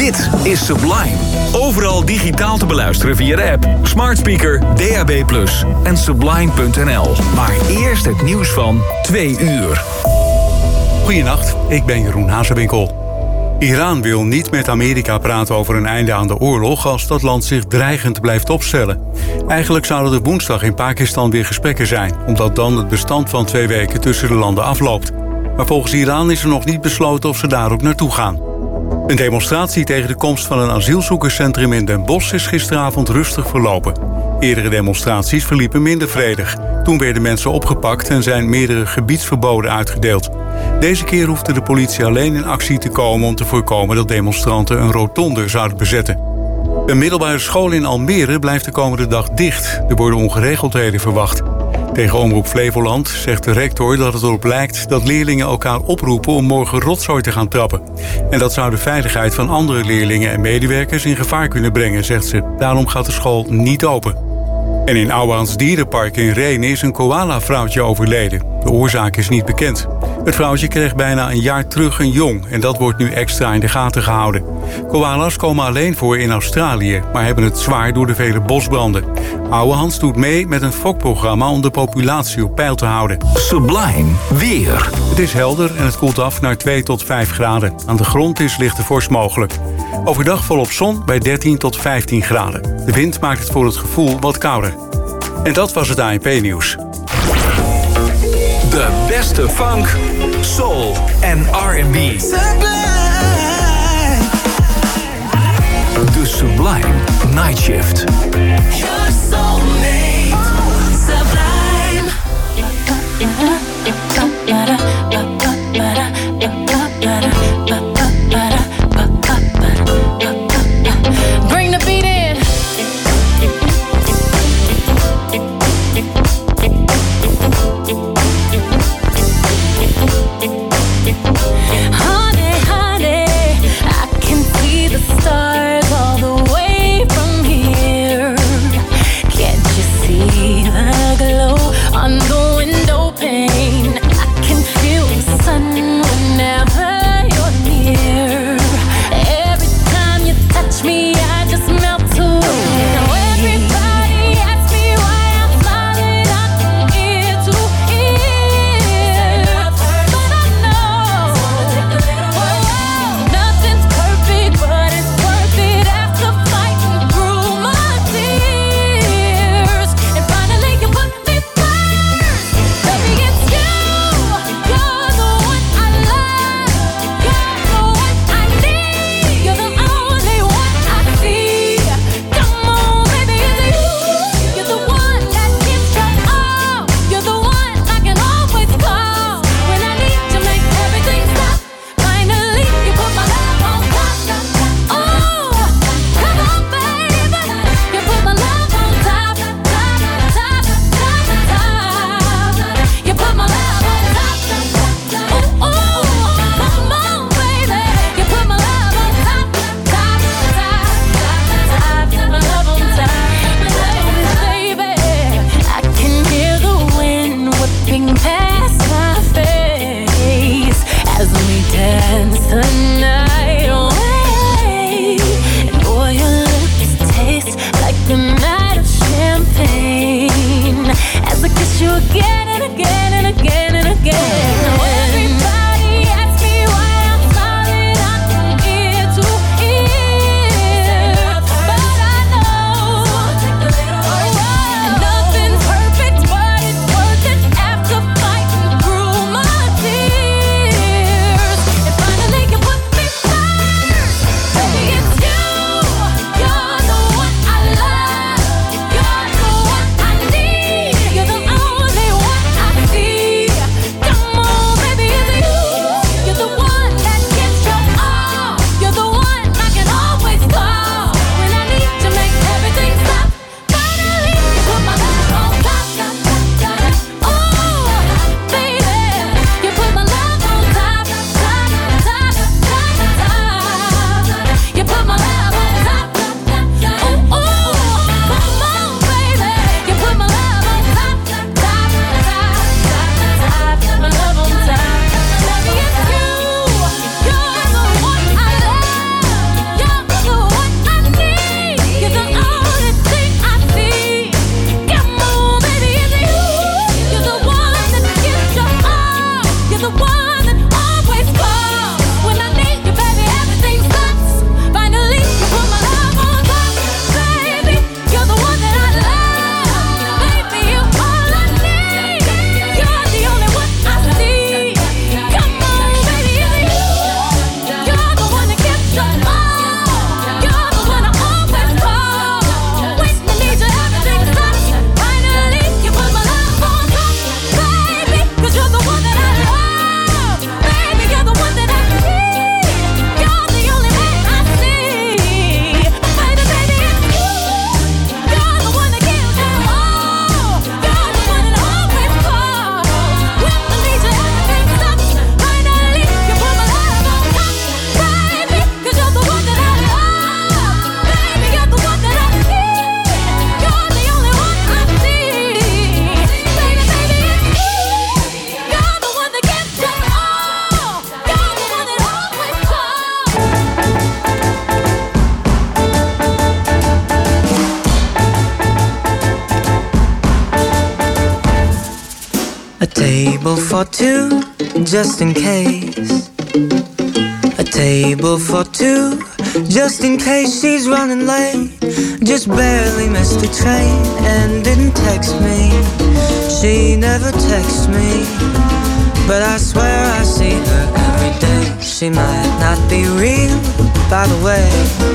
Dit is Sublime. Overal digitaal te beluisteren via de app, smart speaker, DAB+ en sublime.nl. Maar eerst het nieuws van 2 uur. Goedenacht, ik ben Jeroen Hazewinkel. Iran wil niet met Amerika praten over een einde aan de oorlog als dat land zich dreigend blijft opstellen. Eigenlijk zouden er woensdag in Pakistan weer gesprekken zijn, omdat dan het bestand van 2 weken tussen de landen afloopt. Maar volgens Iran is er nog niet besloten of ze daar ook naartoe gaan. Een demonstratie tegen de komst van een asielzoekerscentrum in Den Bosch is gisteravond rustig verlopen. Eerdere demonstraties verliepen minder vredig. Toen werden mensen opgepakt en zijn meerdere gebiedsverboden uitgedeeld. Deze keer hoefde de politie alleen in actie te komen om te voorkomen dat demonstranten een rotonde zouden bezetten. Een middelbare school in Almere blijft de komende dag dicht. Er worden ongeregeldheden verwacht. Tegen Omroep Flevoland zegt de rector dat het erop lijkt dat leerlingen elkaar oproepen om morgen rotzooi te gaan trappen. En dat zou de veiligheid van andere leerlingen en medewerkers in gevaar kunnen brengen, zegt ze. Daarom gaat de school niet open. En in Ouwehands Dierenpark in Rhenen is een koala-vrouwtje overleden. De oorzaak is niet bekend. Het vrouwtje kreeg bijna een jaar terug een jong en dat wordt nu extra in de gaten gehouden. Koala's komen alleen voor in Australië, maar hebben het zwaar door de vele bosbranden. Ouwehands doet mee met een fokprogramma om de populatie op peil te houden. Sublime weer. Het is helder en het koelt af naar 2 tot 5 graden. Aan de grond is lichte vorst mogelijk. Overdag volop zon bij 13 tot 15 graden. De wind maakt het voor het gevoel wat kouder. En dat was het ANP-nieuws. De beste funk, soul en R&B. De Sublime Night Shift. Your soulmate, Sublime. Bring the beat in. Honey, honey, I can see the stars all the way from here. A table for two, just in case. A table for two, just in case she's running late. Just barely missed the train and didn't text me. She never texts me, but I swear I see her every day. She might not be real, by the way,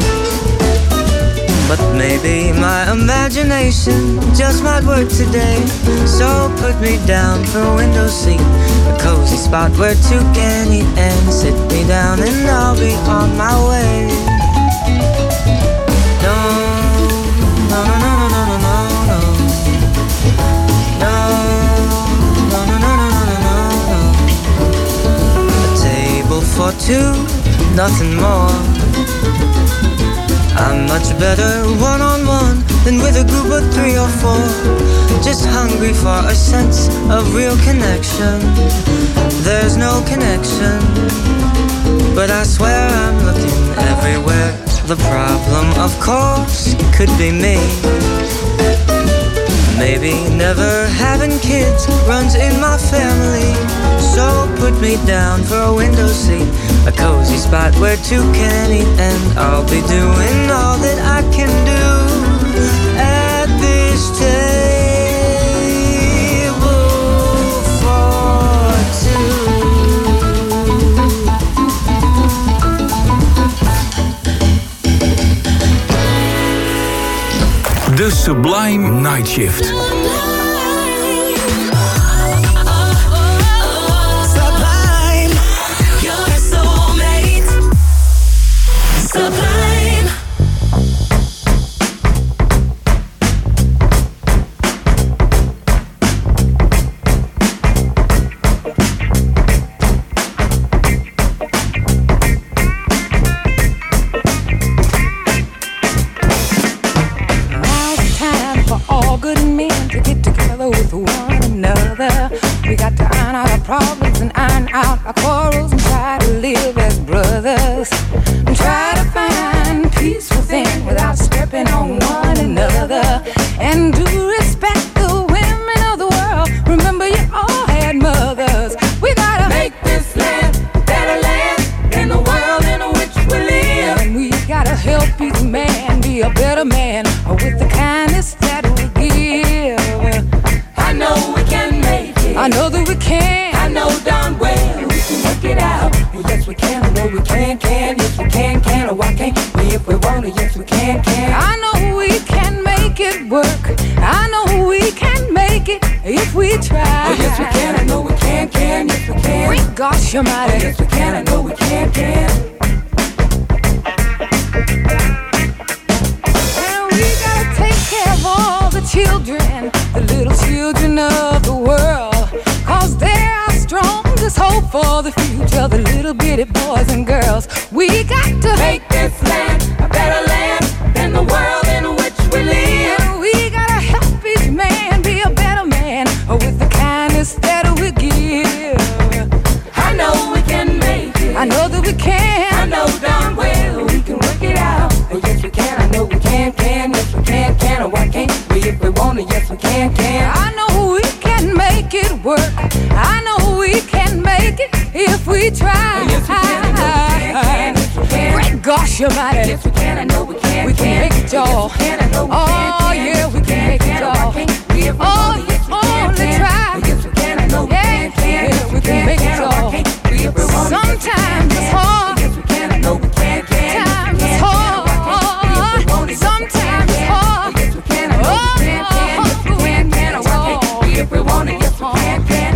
but maybe my imagination just might work today. So put me down for a window seat, a cozy spot where two can eat, and sit me down and I'll be on my way. No, no, no, no, no, no, no, no. No, no, no, no, no, no, no. A table for two, nothing more. I'm much better one-on-one than with a group of 3 or 4. Just hungry for a sense of real connection. There's no connection, but I swear I'm looking everywhere. The problem, of course, could be me. Maybe never having kids runs in my family. So put me down for a window seat, a cozy spot where two can eat, and I'll be doing all that I can do at this table for two. The Sublime Night Shift. Problems and iron out our quarrels and try to live as brothers and try to find peace within without stepping on one another, and do respect the women of the world. Remember, you all had mothers. We gotta make this land a better land than the world in which we live, and we gotta help each man be a better man with the kindness that we give. I know we can make it. I know that we can. I know darn well we can work it out. Well, yes we can, I know we can. Yes we can, oh why can't we if we want to? Yes we can. I know we can make it work. I know we can make it if we try. Oh yes we can, I know we can. Yes we can. Great gosh almighty. Oh yes we can, I know we can. And we gotta take care of all the children, the little children of the world, 'cause they're our strongest hope for the future, the little bitty boys and girls. We got to make this land a better land than the world in which we live, and we gotta help each man be a better man with the kindness that we give. I know we can make it. I know that we can. I know darn well we can work it out. Oh yes we can, I know we can. Yes we can. Oh why can't we if we want to? Yes we can. I know we can make it work. I know we can make it if we try. Oh, yes, we can. I know we can. Yes, we can. Great gosh almighty. Yes, we can. I know we can. We can make it, y'all. Yes, we can. I know we can. Oh, yeah, we can make it, y'all. Oh, you only try. Yes, we can. I know we can. Yeah, we can make it, y'all. Sometimes it's hard. Yes, we can. I know we can. Sometimes it's hard. Sometimes it's hard. Yes, we can. I know we can. Yes, we can. If we want it, yes, we can.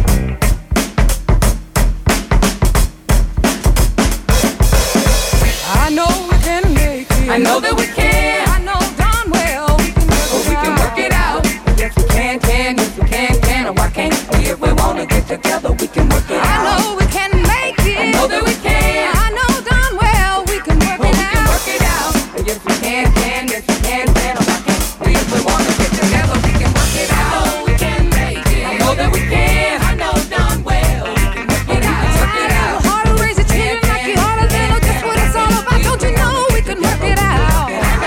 I know we can make it. I know that we can. I know darn well we can work it out. Yes, we can. Yes, we can. Oh, why can't we if we want to get together? We can work it out. I know we can make it. I know that we can. I know darn well we can work it out. We can work it out. Yes, we can. Yes, we can. Oh, why can't we if we want to get together? We can work it out. I know we can make it. I know that we can. I know darn well we can work it out. Work it out. Your heart will raise a children like you are a little. That's what it's all about. Don't you know we can work it out? I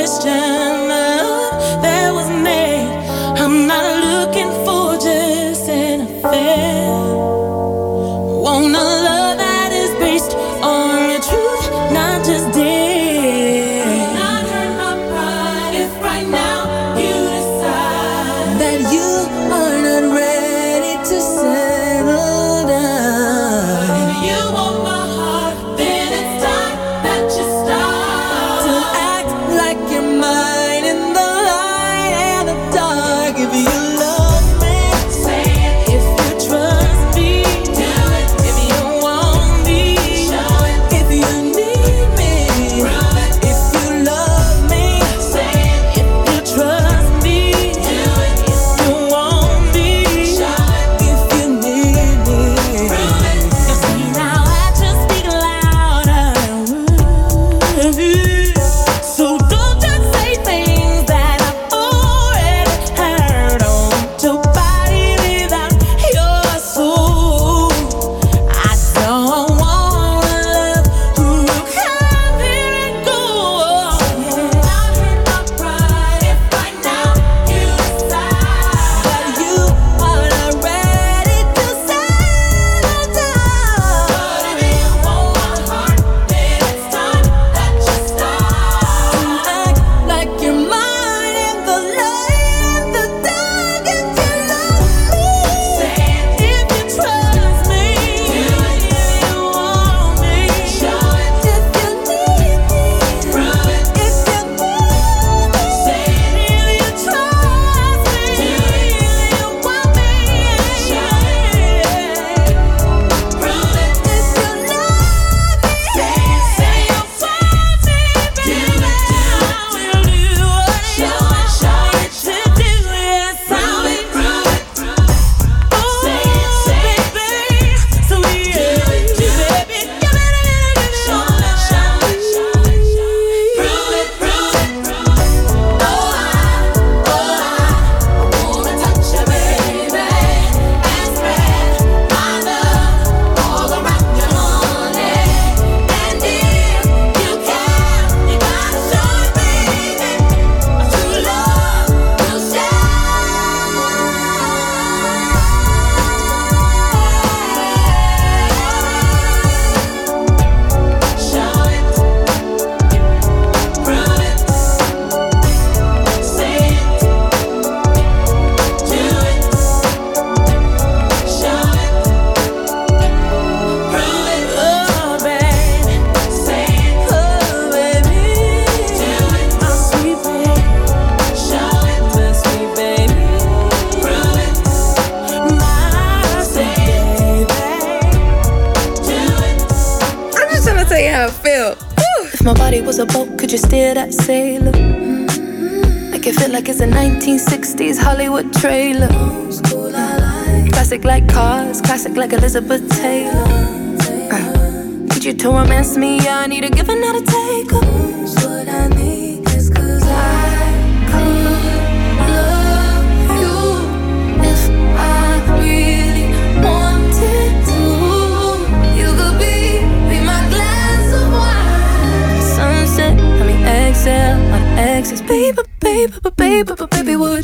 Christian love that was made. I'm not looking for just an affair. Want a love that is based on the truth, not just dare. Not hurt my pride if right now you decide that you are not ready to settle down. If you want my heart, then it's time that you start to act like you're mine in the light and the dark. If you love me, say it. If you trust me, do it. If you want me, show it. If you need me, prove it. If you love me, say it. If you trust me, do it. If you want me, show it. If you need me, prove it. You see now actions speak louder than words. So don't just say things that I've already heard. I want your body without your soul. I don't want a love who come here and go. Not hurt my pride if right now you decide that you are not ready to settle down. But if you want my heart, then it's time that you start to act like you're mine in the light and the dark. If you love me, say it. If you trust me, do it. If you want me, show it. If you need me, prove it. If you need me, say it. If you trust me, do it. If you want me, show it. Prove it. If you love me, say it. Say you want me, baby. Do it. We'll do what you want to do. Yes, prove it. Prove it. Say it. Say it. Baby, so yeah, baby, give it. Show it. Prove it. Prove it. Oh, I wanna touch you, baby, and spread my love all around you, honey. And if you can, you gotta show it, baby. True love will show it. Prove it. Say it. Do it. Show it. Prove it. Oh, baby. Say it. Oh, baby. Do it. My sweet baby. Show it. My sweet baby. Prove it. My sweet baby. Do it. I'm just trying to tell you how it feel. If my body was a boat, could you steer that sailor? Make it feel like it's a 1960s Hollywood trailer. Classic like cars, classic like Elizabeth Taylor. Need you to romance me, I need a give and not a take. What I need is 'cause I could love you if I really wanted to. You could be my glass of wine. Sunset, I mean exhale, on exes. Baby, would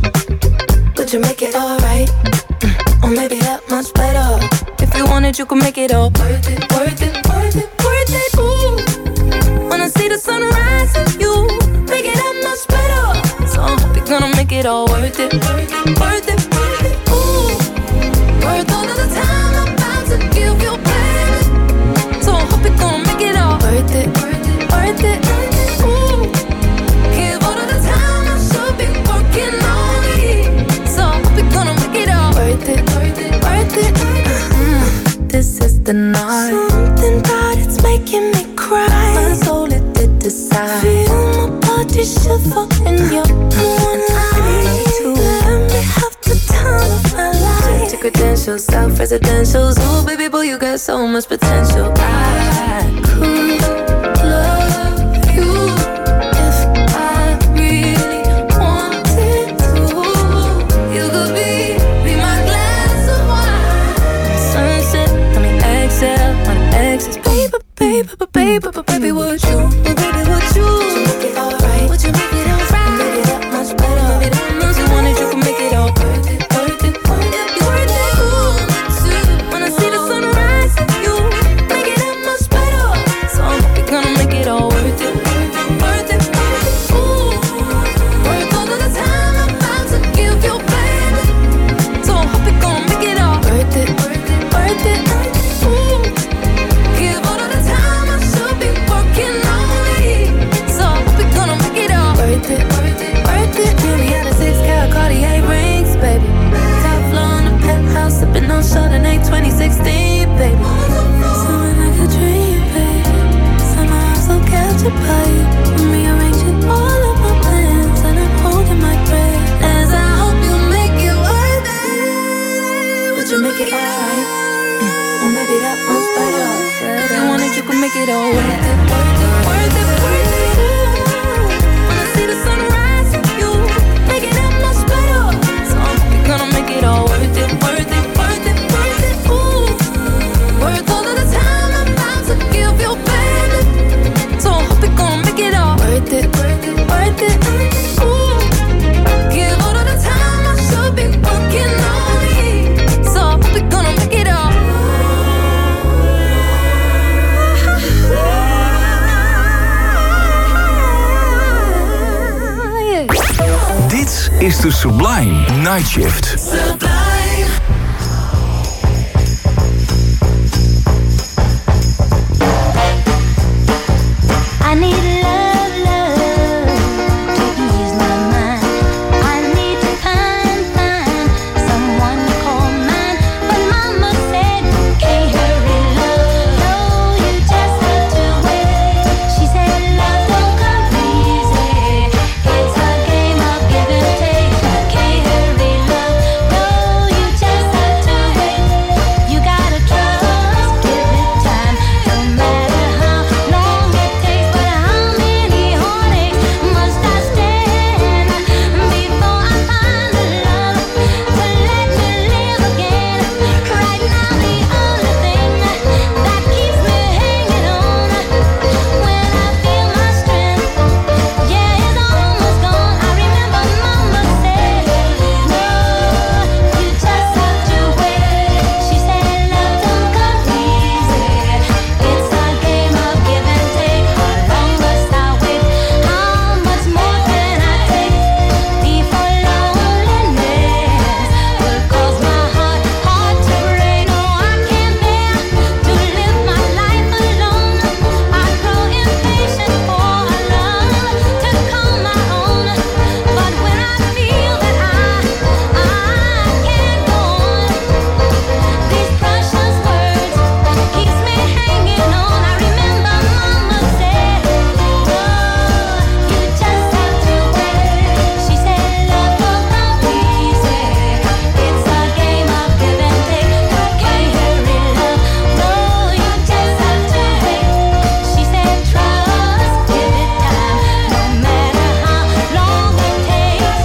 you make it alright? Or maybe that much better. If you wanted, you could make it all worth it, worth it, worth it, worth it. Ooh, wanna see the sunrise with you, make it that much better. So I hope you're gonna make it all worth it, worth it, worth it, worth it. Ooh, worth all of the time I'm about to give you, baby. So I hope you're gonna make it all worth it, worth it, worth it. Ooh, give all of the time I should be working on me. So I hope you're gonna make it all worth it, worth it, worth it. This is the night. Something about it's making me cry. My soul it did decide. Feel my body shiver in your moonlight. To let me have the time of my life. To credentials, self-residentials. Ooh, baby boy, you got so much potential. I could love you if I really wanted to. You could be my glass of wine. Sunset, I mean exhale, on exes. Baby, would you? Baby, would you make it alright? Would you it all worth it, worth it, worth it, worth it. Ooh, when I see the sunrise with you, make it that much better. So I hope you're gonna make it all worth it, worth it, worth it, worth it. Ooh, worth all of the time I'm about to give you, baby. So I hope you're gonna make it all worth it, worth it, worth it. Ooh, give all of the time I should be working on me. So I hope you're gonna make it all. Dit is de Sublime Night Shift. I need love, love to ease my mind. I need to find someone to call mine. But Mama said, can't hurry love, no, you just have to wait. She said, love don't come easy, it's a game of give and take. Can't hurry love, no, you just have to wait. You gotta trust, give it time, no matter how long it takes. But how many heartaches must I stand before I find the love to let me live again? Right now the only thing that keeps me hanging on when I feel my strength, yeah, it's almost gone. I remember Mama said, no, you just have to wait. She said love don't come easy, it's a game of give and take. How long must I wait? How much more can I take before loneliness will cause my heart to break? No, I can't bear to live my life alone. I grow impatient for a love to call my own. But when I feel that I can't go on, these precious words keeps me hanging on. I remember Mama said, oh, you just have to wait. She said love don't come easy, it's a game of give and take. Can't hurry love, no, you just have to wait. She said trust, give it time, no matter how long it takes.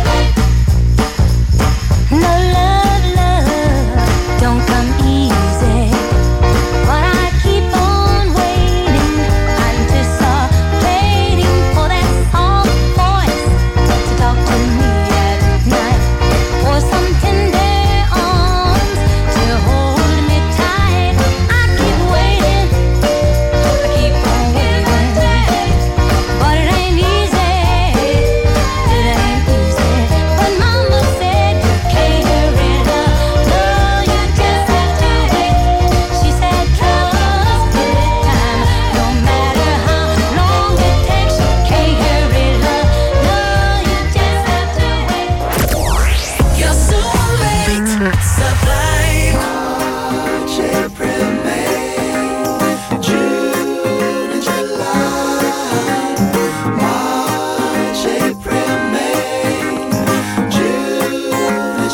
No love, love don't come easy, but I keep on waiting, anticipating for that soft voice to talk to me at night, for some tender arms to hold me tight. I keep waiting, I keep on waiting, but it ain't easy, it ain't easy. But Mama said you can't hurry love, no, you just have to wait. She said trust, give it time, no matter how long it takes. You can't hurry love, no, you just have to wait. You're so late, sublime. March, April, May, June and July. March, April, May, June and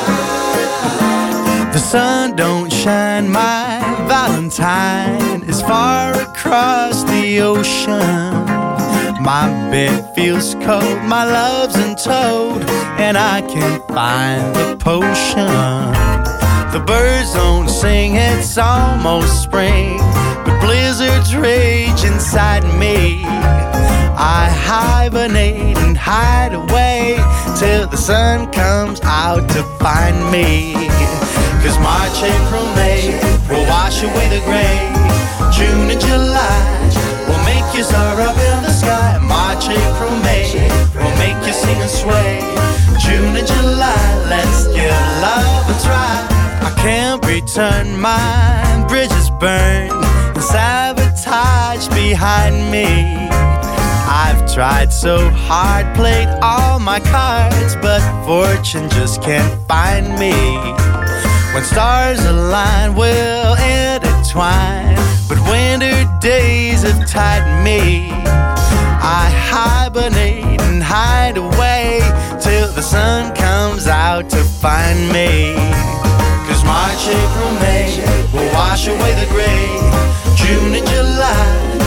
July. The sun don't shine, my Valentine is far across the ocean. My bed feels cold, my love's in toad, and I can't find the potion. The birds don't sing, it's almost spring, but blizzards rage inside me. I hibernate and hide away till the sun comes out to find me. 'Cause March, April, May will wash away the gray. June and July will make you soar up in the sky. March, April, May will make you sing and sway. June and July, let's give love a try. I can't return, my bridges burned and sabotage behind me. I've tried so hard, played all my cards, but fortune just can't find me. When stars align, we'll intertwine, but winter days have tied me. I hibernate and hide away till the sun comes out to find me. 'Cause March, April, May will wash away the gray. June and July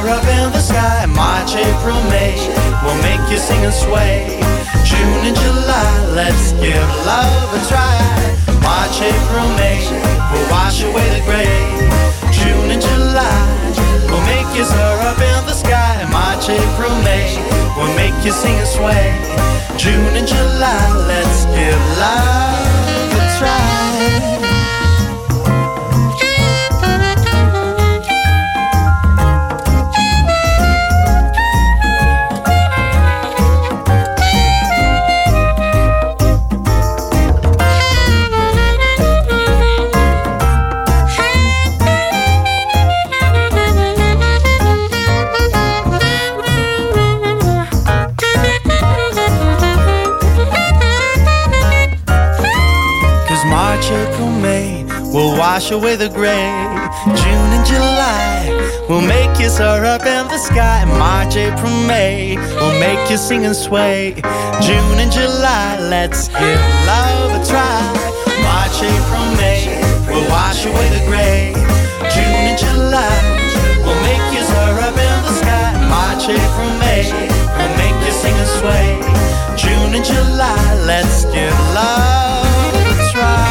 up in the sky. March, April, May will make you sing and sway. June and July, let's give love a try. March, April, May will wash away the gray. June and July will make you soar up in the sky. March, April, May will make you sing and sway. June and July, let's give love a try. We'll wash away the gray. June and July will make you soar up in the sky. March, April, May will make you sing and sway. June and July, let's give love a try. March, April, May will wash away the gray. June and July will make you soar up in the sky. March, April, May will make you sing and sway. June and July, let's give love a try.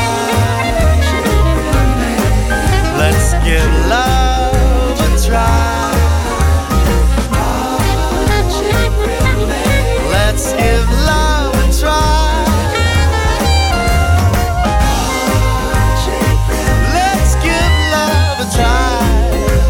Let's give love a try. Let's give love a try. Let's give love a try.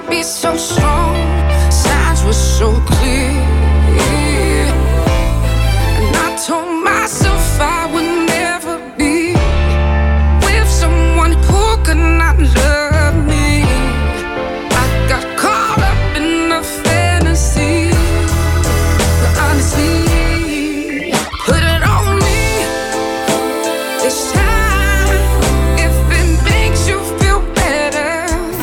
be so strong. Signs were so clear. And I told myself I would never be with someone who could not love me. I got caught up in the fantasy. But honestly, put it on me this time. If it makes you feel better,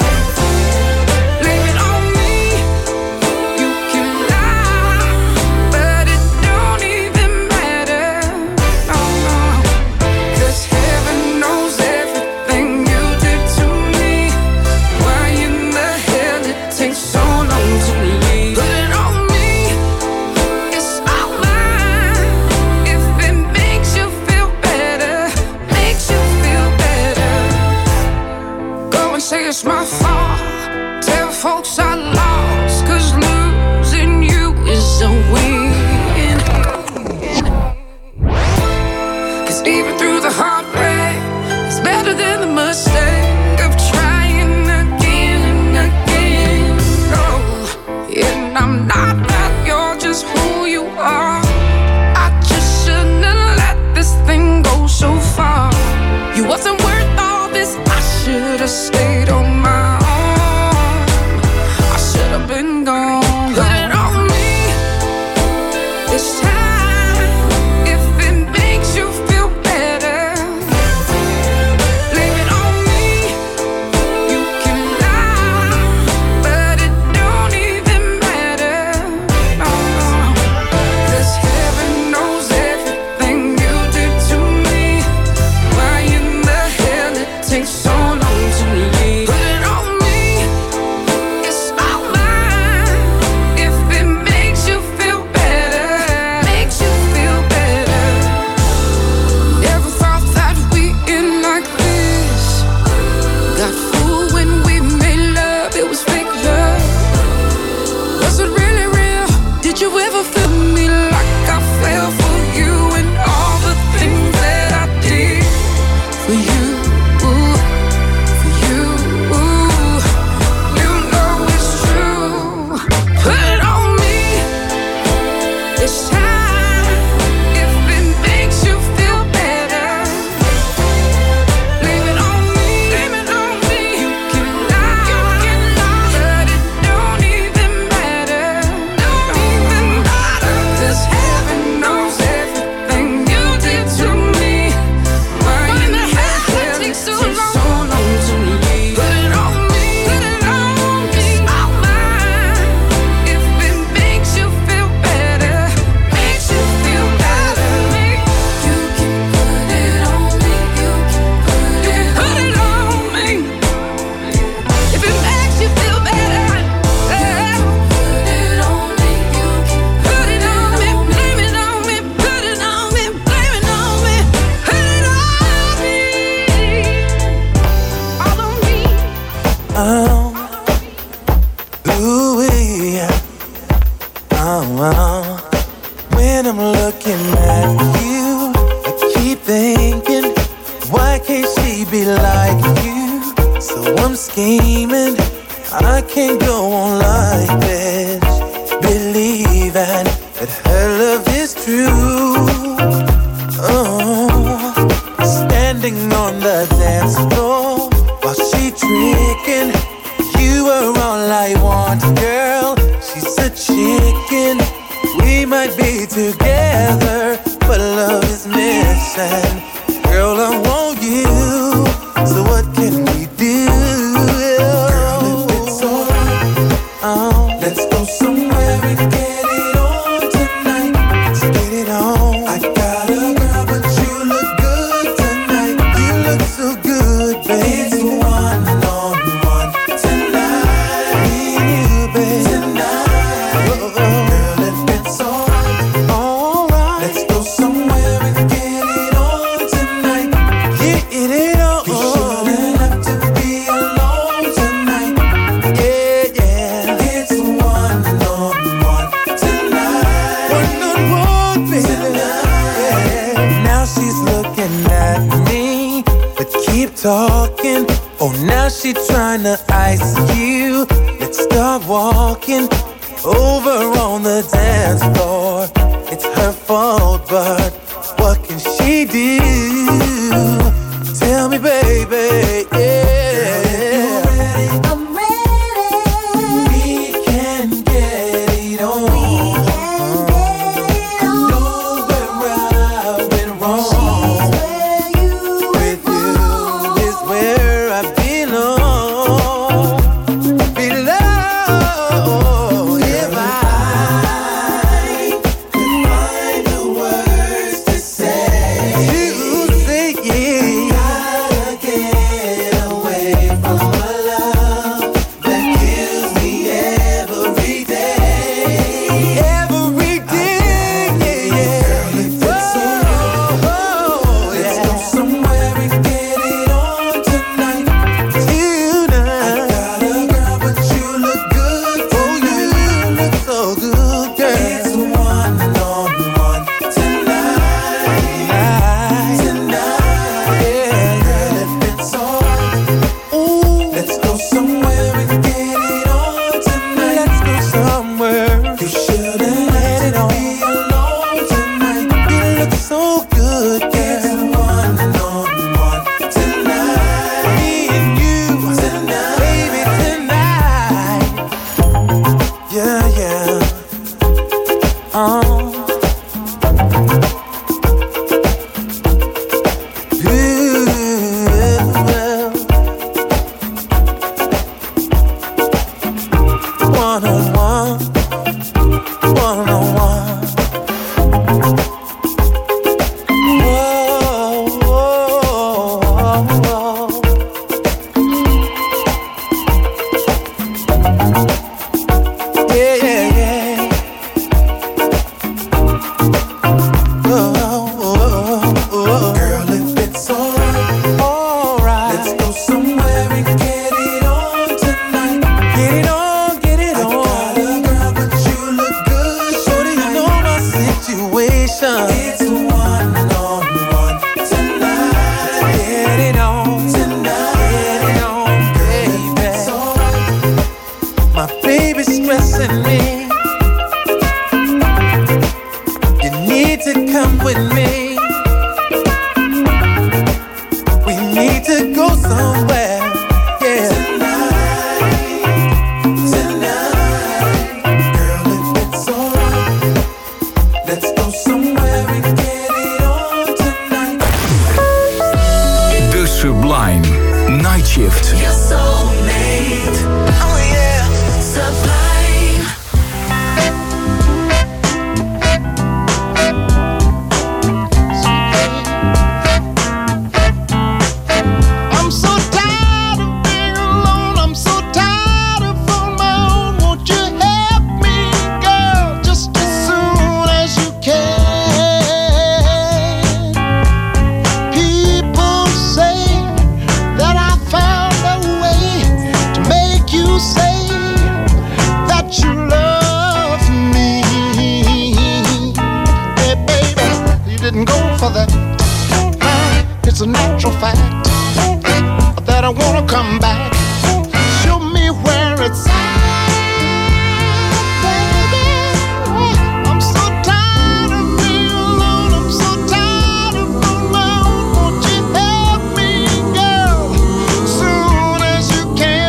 blame it on me. You can lie, but it don't even matter. No, no. 'Cause heaven knows everything you did to me. Why in the hell it takes so long to leave? Put it on me, it's all mine. If it makes you feel better, makes you feel better. Go and say it's my fault. Tell folks I lost, 'cause losing you is a win. 'Cause even through the heartbreak, it's better than the mistake of trying again and again. Oh, and I'm not that, you're just who you are. I just shouldn't have let this thing go so far. You wasn't worth all this, I should have stayed on my own. I should have been gone. Put it on me this time. If it makes you feel better, blame it on me. You can lie, but it don't even matter. No, no. 'Cause heaven knows everything you did to me. Why in the hell it takes so long to leave? Put it on me, it's all mine. If it makes you feel better, makes you feel better. Never thought that we end like this. Got fooled when we made love, it was fake love. Was it really real? Did you ever feel me like I fell for you and all the things that I did for you? For you, you know it's true. Put it on me this time. If it makes you feel better, blame it on me. Blame it on me. You can lie, but it don't even matter. Don't even matter. 'Cause heaven knows everything you did to me. Why in the hell it takes so long to leave? Put it on me. Put it on me. It's all mine. If it makes you feel better, makes you feel better. You can put it on me. You can put it on me. If it makes you feel better, put it on me. You can put it on me. Blame it on me. Put it on me. Blame it on me. Put it on me. All on me. Ooh-wee. When I'm looking at you, I keep thinking, why can't she be like you? So I'm scheming, I can't go on like this, believing that her love is true. Oh, standing on the dance floor while she tricking. You are all I want, girl. She's a chicken. We might be together, but love is missing. Girl, I want you. So what can we do? Girl, if it's alright, let's go somewhere and get it on tonight. Let's get it on. I got a girl, but you look good tonight. You look so good, baby. It's one-on-one tonight. Me and you, baby. Tonight. Girl, if it's alright, let's go somewhere and get it on tonight. Get it on. We shouldn't have to be alone tonight. Yeah, yeah. It's one-on-one tonight. One-on-one, baby. Yeah. Now she's looking at me, but keep talking. Oh, now she tryna ice you. Let's start walking over on the dance floor. It's her fault, but what can she do? Tell me, baby, yeah. I'm ready. We can get it on. I know where I went wrong. With you is where I belong. Below, if I could find the words to say, you say yeah. Gotta get away from a love that kills me every day. Every day, yeah, yeah. Girl, if it's alright, let's go somewhere and get it on tonight. Tonight. I got a girl, but you look good tonight. Oh, you look so good, girl. It's one-on-one tonight. Tonight, yeah, girl, if it's alright, ooh, let's go somewhere and get it on tonight. Let's go somewhere. You shouldn't let it be alone tonight. You look so good, girl. It's one-on-one tonight. Me and you tonight, baby, tonight. Yeah, yeah. One-on-one, one-on-one. Whoa, whoa, whoa. Yeah, yeah, yeah. Whoa, whoa, whoa. Girl, if it's alright, let's go somewhere and get it on tonight. Get it on, get it on. I got a girl, but you look good. Shorty, you know my situation. It's one-on-one tonight. Get it on tonight. Get it on, baby. My baby's stressing me. You need to come with me. We need to go somewhere. Yeah. Tonight. Girl, if it's alright, let's go somewhere and get it on tonight. The Sublime Night Shift. Your soulmate. Oh yeah. Sublime. I'm so tired of being alone. I'm so tired of on my own. Won't you help me, girl, just as soon as you can? People say that I found a way to make you say that you love me. Hey, baby, you didn't go for that. It's a natural fact that I wanna come back. Show me where it's at, baby. I'm so tired of being alone. I'm so tired of on my own. Won't you help me, girl, soon as you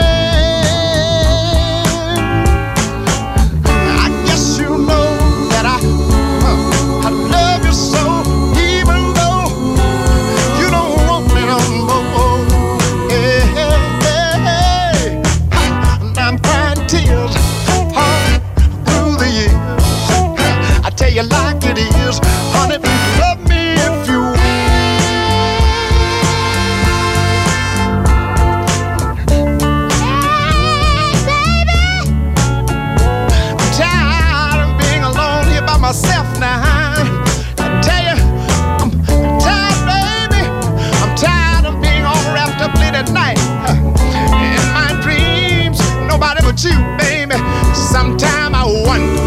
can? I guess you know that I love you so, even though you don't want me no more. Hey, hey, hey. And I'm crying tears all through the years. I tell you like it is, honey, love me if you will. I'm tired of being alone here by myself now. I tell you, I'm tired, baby. I'm tired of being all wrapped up late at night. In my dreams, nobody but you, baby. Sometime I wonder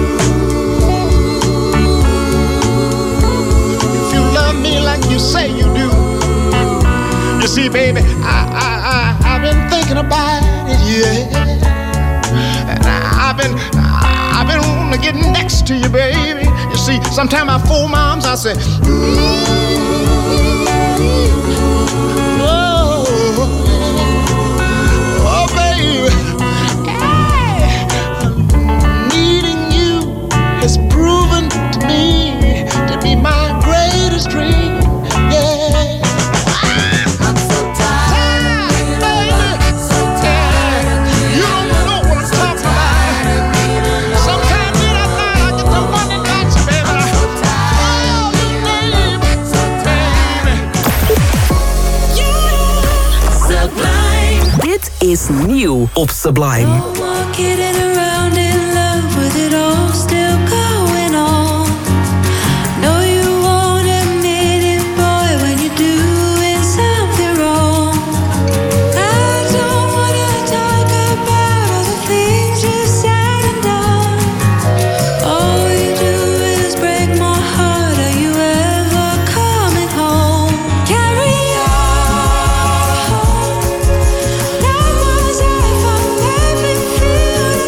if you love me like you say you do. You see, baby, I've been thinking about it, yeah. And I've been wanting to get next to you, baby. You see, sometimes I fool moms, I say, oh, baby, hey, needing you has proven to me to be my greatest dream. Yeah. I'm so tired, baby. So tired. You don't know what I'm talking about. Sometimes in the night I get the running nights, baby. So tired. So Sublime. Dit is nieuw op Sublime. Kidding around in love with it all still going on. Know you won't admit it, boy, when you're doing something wrong. I don't wanna talk about all the things you said and done. All you do is break my heart. Are you ever coming home? Carry on. That was if I make me feel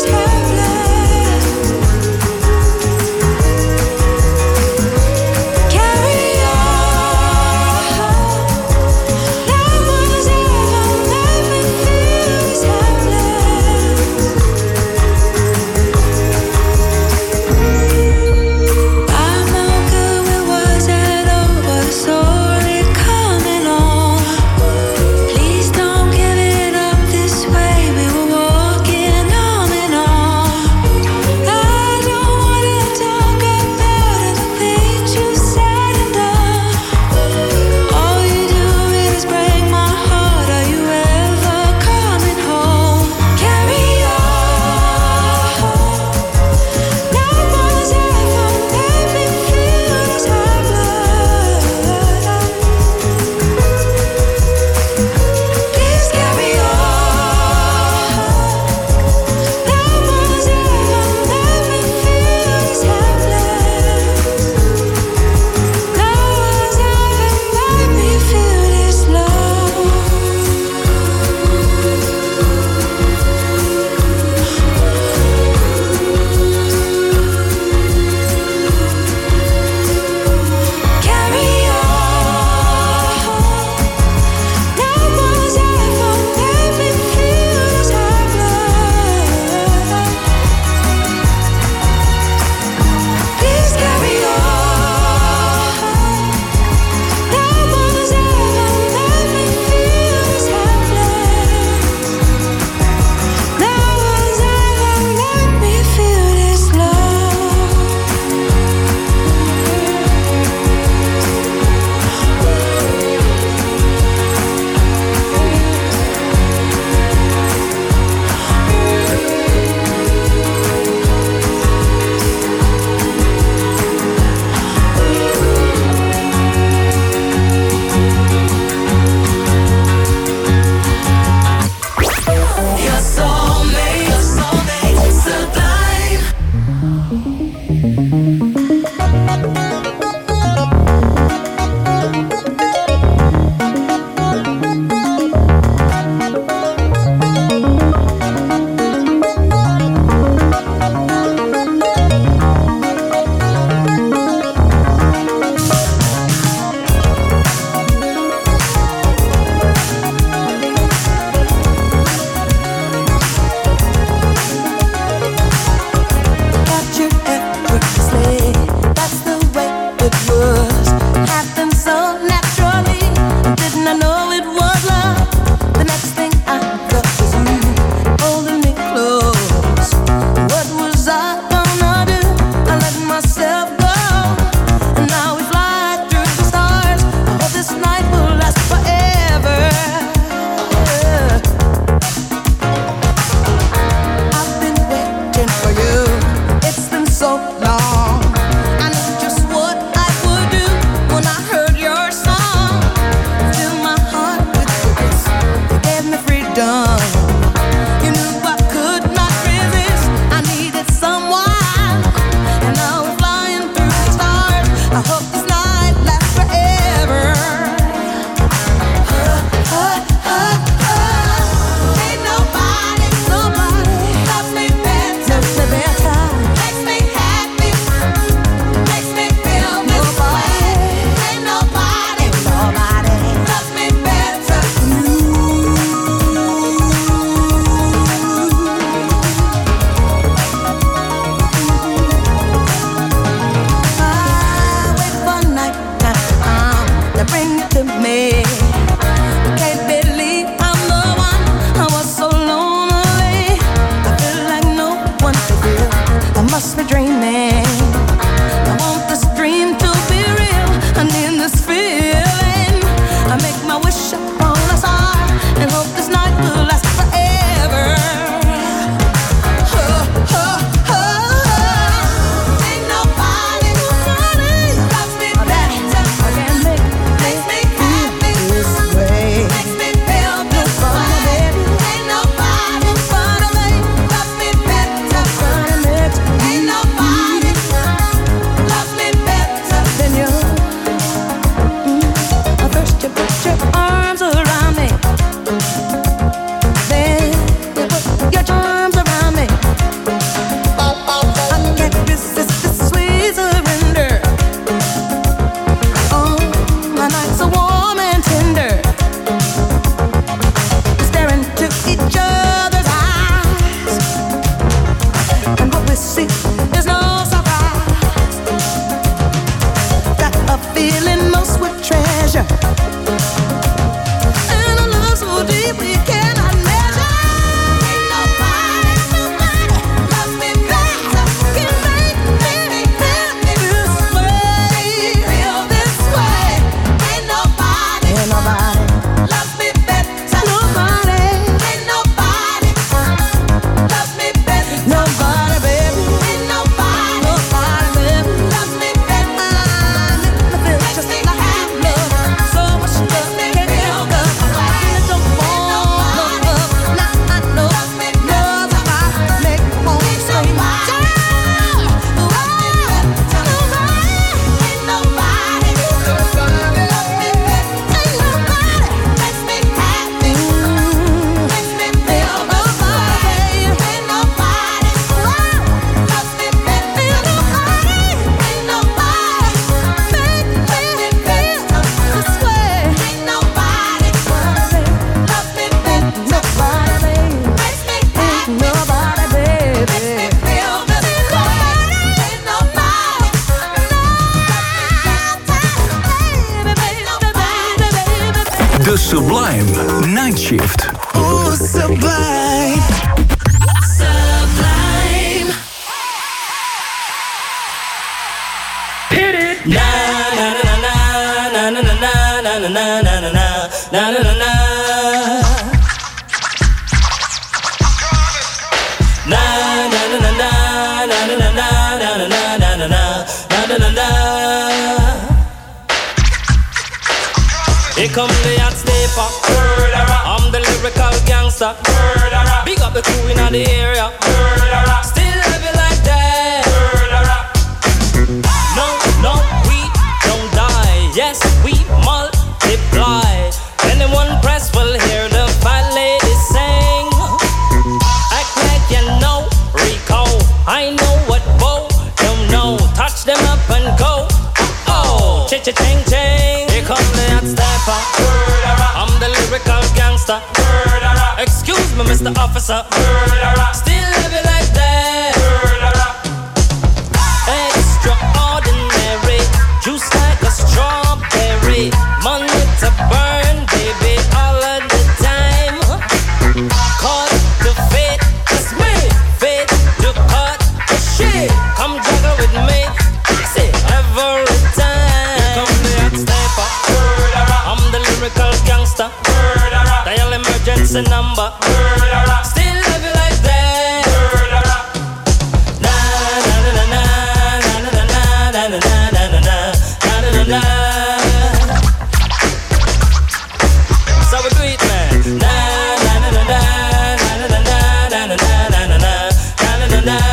Sublime Night Shift. Oh, Sublime. Sublime. Hit it. Na na na na na na na na na na na na na na na na. Here come the hot stepper. I'm the lyrical gangster. Big up the crew in the area. Still love it like that. No, no, we don't die. Yes, we multiply. Anyone press will hear the fat lady sing. Act like you know Rico. I know what Bo don't know. Touch them up and go. Oh, cha-cha-ching-ching. Here come the hot stepper. I'm the lyrical gangster. Excuse me, Mr. Officer. Still love it like that. Extraordinary. Juice like a strawberry. Money to burn, baby, all of the time. Cause the fit is me. Fit to cut the shit. Come juggle with me. See, every time. Here come the hot stepper. I'm the lyrical gangster. Dial emergency number. Still love you like that. Na na na na na na na na na na na na na. So we do it, man. Na na na na na na na na na na na na na.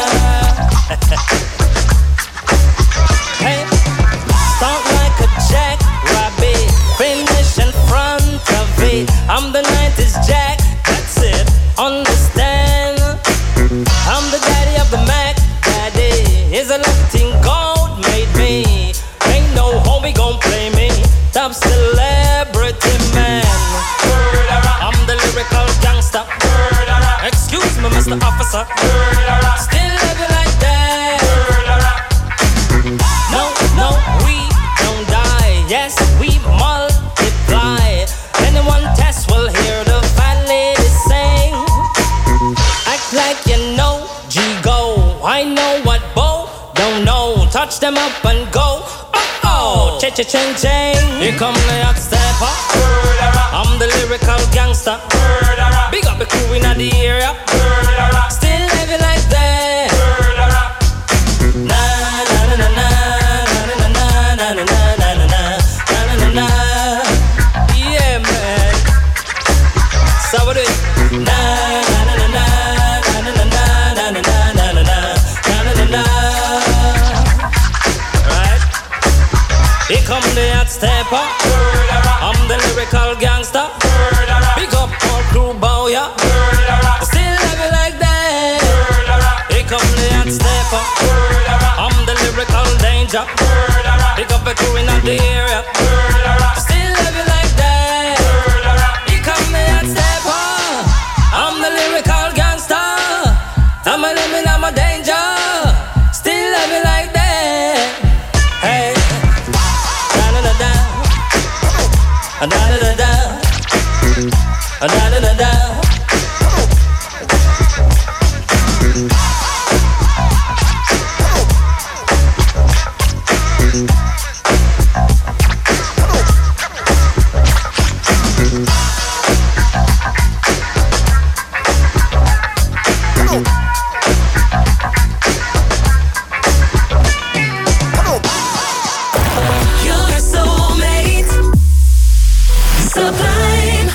Hey, start like a jackrabbit, finish in front of it. I'm the 90s Jack, that's it, understand? I'm the daddy of the Mac, daddy. Is a lifting gold made me. Ain't no homie gon' play me. Top celebrity man. I'm the lyrical gangster. Excuse me, Mr. Officer. Still love you like that. No, no, we don't die. Yes, we multiply. Anyone test will hear the fat lady sing. Act like you know G-Go. I know what Bo don't know. Touch them up and go. Oh, cha-cha-ching-ching. Here come the hot stepper. I'm the lyrical gangster. Big up the crew in the area. Still love it like that. Na na na na na na na na na na na na na. Yeah, man. So we do it. Na na na na na na na na na na na na na. Right. Here come the hot stepper. I'm the lyrical gangster. Big up all crew bow ya. Still love it like that. Here come the hot stepper. I'm the lyrical danger. Big up the crew in the area. Still love it like that. Here come the hot stepper. I'm the lyrical gangster. I'm a living, I'm a danger. Still love it like that. Hey. Da-da-da-da. Da-da-da-da. Da-da-da-da. Your soulmate. Sublime.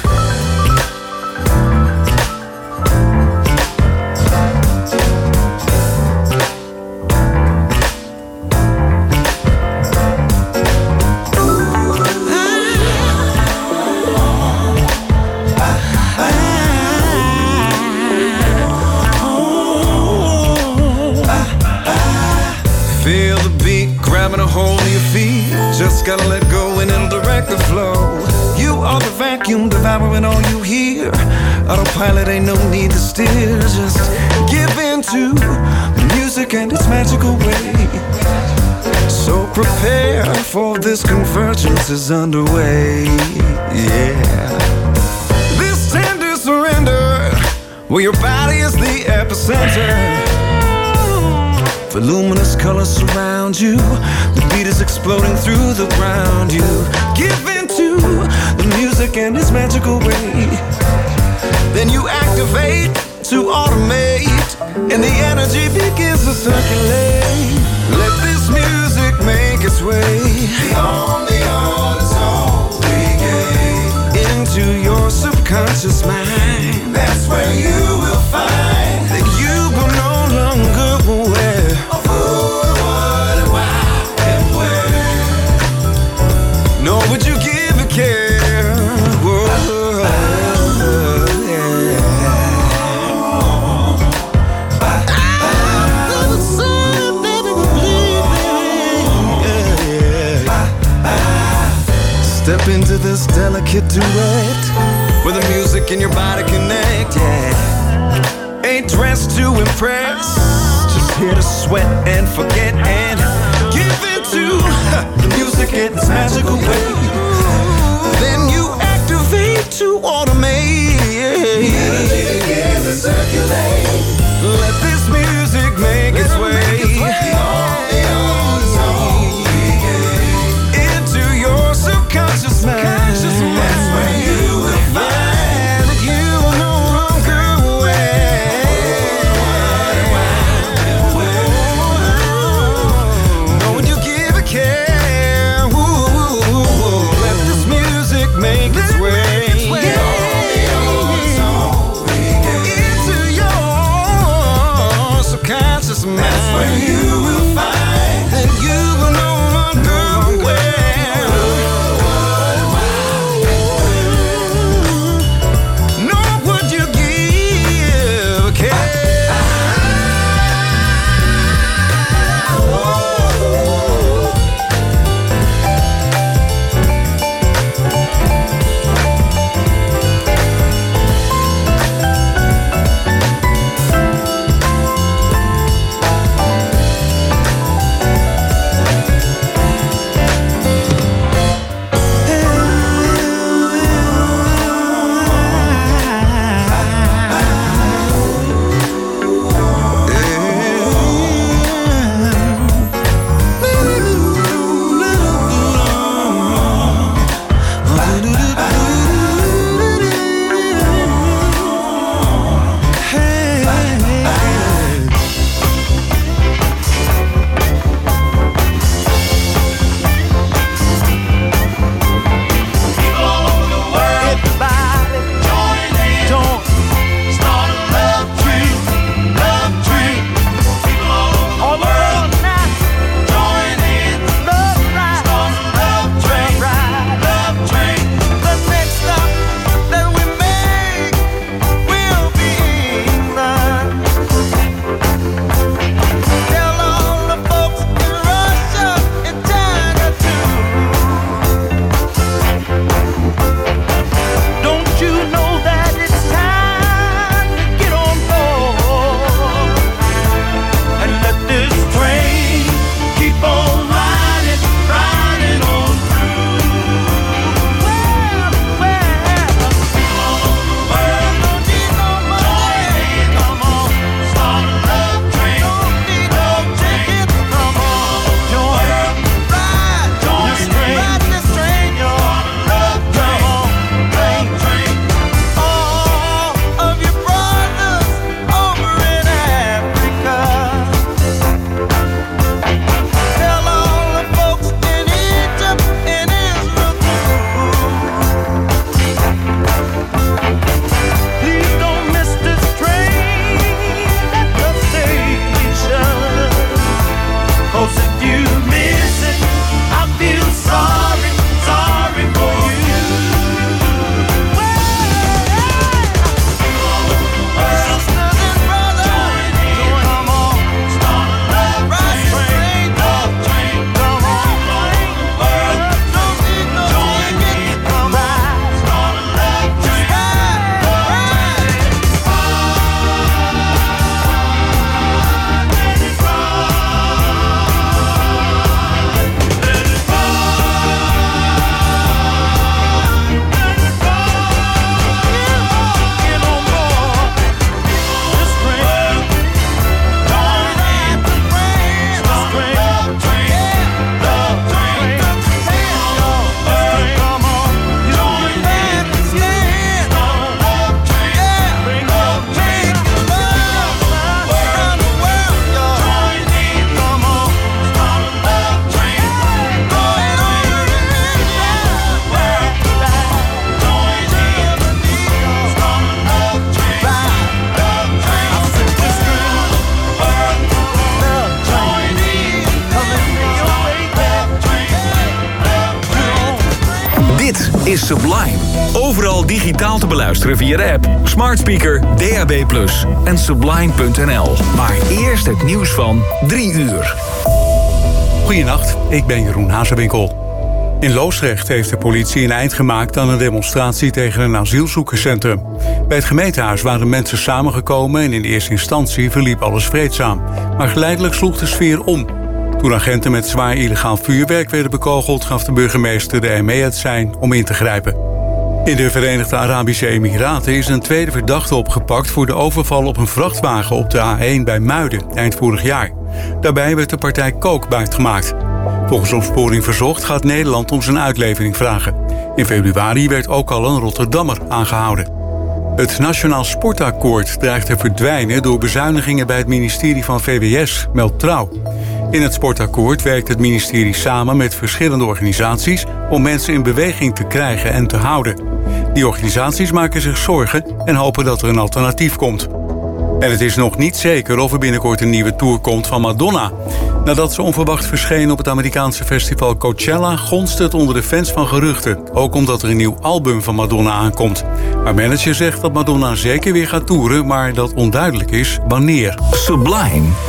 Feel the beat, grabbing a hold of your feet. Just gotta let go and it'll direct the flow. You are the vacuum, devouring all you hear. Autopilot, ain't no need to steer. Just give in to the music and its magical way. So prepare for this convergence is underway. Yeah. This tender surrender, where your body is the epicenter. Voluminous colors surround you. The beat is exploding through the ground. You give into the music and its magical way. Then you activate to automate, and the energy begins to circulate. Let this music make its way beyond the zone we gain into your subconscious mind. That's where you will find that you will no longer aware of who, what, and why, and where. Nor would you give a care. Whoa. Step into this delicate duet where the music and your body connect, yeah. Ain't dressed to impress, just here to sweat and forget and give into the music in its magical way. Then you activate to automate. The energy begins to circulate. Let this music make its way. Conscious mind. That's where you will find that you are no longer aware. Nor would you give a care. Let this music make its way into your subconscious mind. That's where you will find that you will no longer aware. is Sublime. Overal digitaal te beluisteren via de app, smart speaker, DAB+ en sublime.nl. Maar eerst het nieuws van 3 uur. Goedenacht, ik ben Jeroen Hazewinkel. In Loosdrecht heeft de politie een eind gemaakt aan een demonstratie tegen een asielzoekerscentrum. Bij het gemeentehuis waren mensen samengekomen en in eerste instantie verliep alles vreedzaam. Maar geleidelijk sloeg de sfeer om. Toen agenten met zwaar illegaal vuurwerk werden bekogeld, gaf de burgemeester de ME het sein om in te grijpen. In de Verenigde Arabische Emiraten is een tweede verdachte opgepakt voor de overval op een vrachtwagen op de A1 bij Muiden eind vorig jaar. Daarbij werd de partij kook buitgemaakt. Volgens Opsporing Verzocht gaat Nederland om zijn uitlevering vragen. In februari werd ook al een Rotterdammer aangehouden. Het Nationaal Sportakkoord dreigt te verdwijnen door bezuinigingen bij het ministerie van VWS, meldt Trouw. In het sportakkoord werkt het ministerie samen met verschillende organisaties om mensen in beweging te krijgen en te houden. Die organisaties maken zich zorgen en hopen dat er een alternatief komt. En het is nog niet zeker of er binnenkort een nieuwe tour komt van Madonna. Nadat ze onverwacht verscheen op het Amerikaanse festival Coachella, gonst het onder de fans van geruchten. Ook omdat er een nieuw album van Madonna aankomt. Haar manager zegt dat Madonna zeker weer gaat toeren, maar dat onduidelijk is wanneer. Sublime.